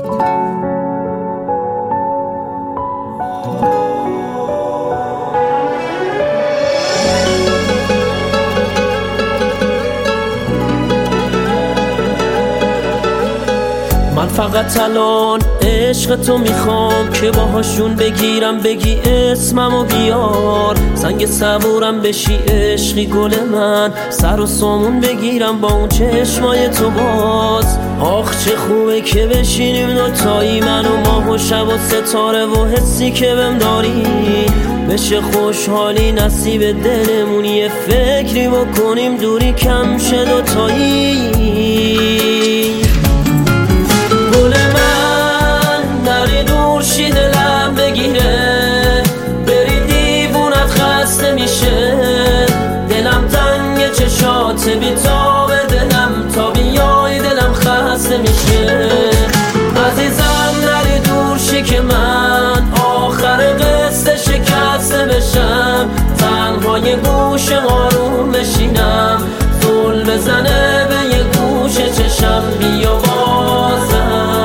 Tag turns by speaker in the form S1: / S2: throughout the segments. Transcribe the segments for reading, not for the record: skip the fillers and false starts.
S1: من فقط الان عشق تو میخوام که باهاشون بگیرم، بگی اسممو بیار، سنگ صبورم بشی عشقی گل من، سر و سامون بگیرم با اون چشمای تو باز. آخ چه خوبه که بشینیم دوتایی، من و ماه و شب و ستاره و حسی که بهم داری، بشه خوشحالی نصیب دلمون، یه فکری بکنیم دوری کم شه دوتایی. دلم بگیره بری دیوونت خسته میشه، دلم تنگ چشات بیتاب دلم، تا بیای دلم خسته میشه. عزیزم نری دور شی که من آخر قصه شکسته بشم، تنها یه گوش آروم بشینم، زل بزنه به یه گوش چشم، بیا بازم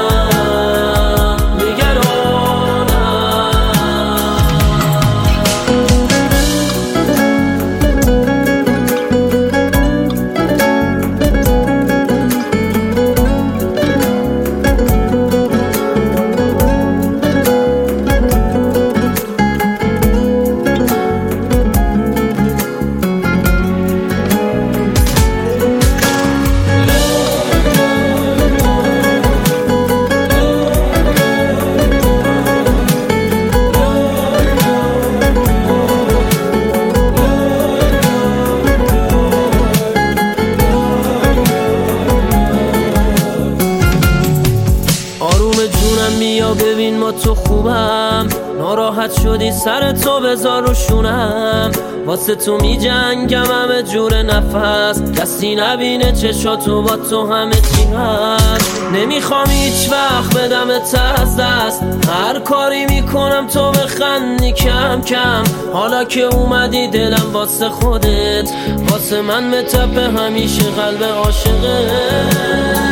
S1: بیا ببین ما تو خوبم، ناراحت شدی سر تو بذار رو شونم، واسه تو می جنگم همه جور نفس، کسی نبینه چشاتو با تو همه چی هست. نمیخوام هیچ وقت بدمت از دست، هر کاری میکنم تو بخندی کم کم، حالا که اومدی دلم واسه خودت، واسه من متپه همیشه قلب عاشقه.